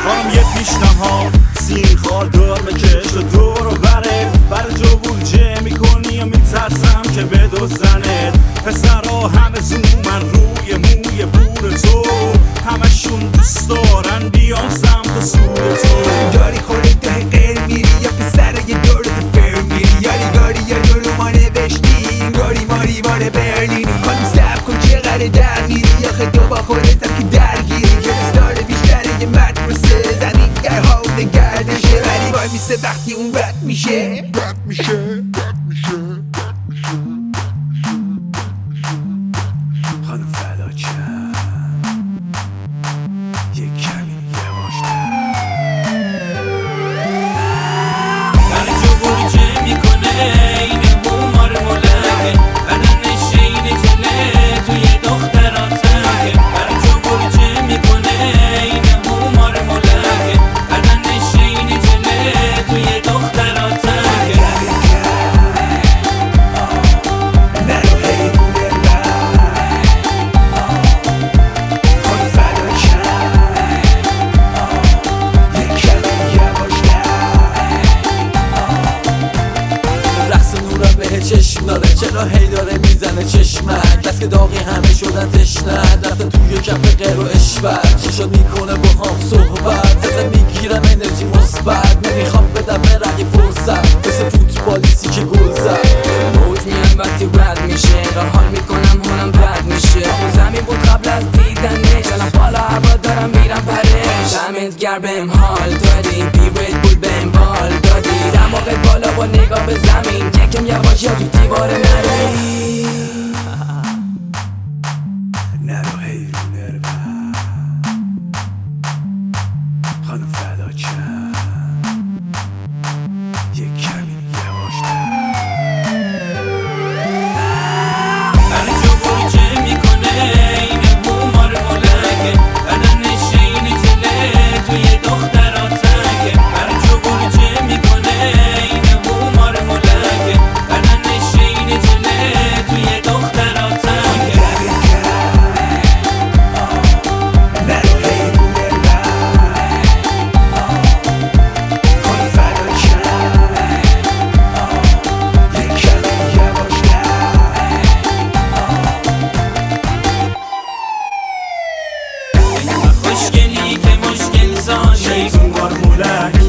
خانم یه پیشنهاد سین خال دار بکش و دور و بر جو بورجه میکنی و میترسم که بدزدنت. پسرها همه زومن روی موی بور تو، همشون دوست دارن بیان سمت سور تو. داری خودت ده غیر میری یا پسر یه دورت فر میری، یا لیگاری یا دورو ما نوشتی گاری ماری ماره برلینی. خانم سب کن چقدر در میری، یا خدا با خودتم که درگیری. که دستار بیشتره یه مدرسه زمین در حال گردشه، ولی وای میسه وقتی اون بد میشه. خانم فدا چند یه کمی یواشتر. برای جو برجه میکنه این هومار ملکه، بدنش این جله توی دختراتکه. برای جو برجه میکنه این هومار ملکه، بدنش این جله توی دختراتکه. چشم داره چرا هی داره میزنه چشمک، بس که داغی همه شدن تشنه، رفتن توی کف غیر و اشور. چشا میکنه با هم صحبت، ازم میگیرم انرژی مثبت، نمیخوام بدم به رقی فرصت، مثل فوتبالیستی که گل زد. موج میان وقتی رد میشه، را حال میکنم حالم بد میشه. زمین بود قبل از دیدنش، الان بالا هوا دارم میرم پرش. دمت گرم بهم حال دادی، بیوید بود بهم بال دادی. دماغت بالا با نگاه به زمین، یکم یواش یا تو دیواره نری. نرو هی رو نرم خانم فدا چند یه کمی یواشتر. برای جو برجه میکنه این هومار ملکه، بدنش این جله توی دختراتکه. برای جو برجه میکنه این هومار ملکه، بدنش این جله توی دختراتکه. خوشگلی که مشکل سازی شیطون کار مولک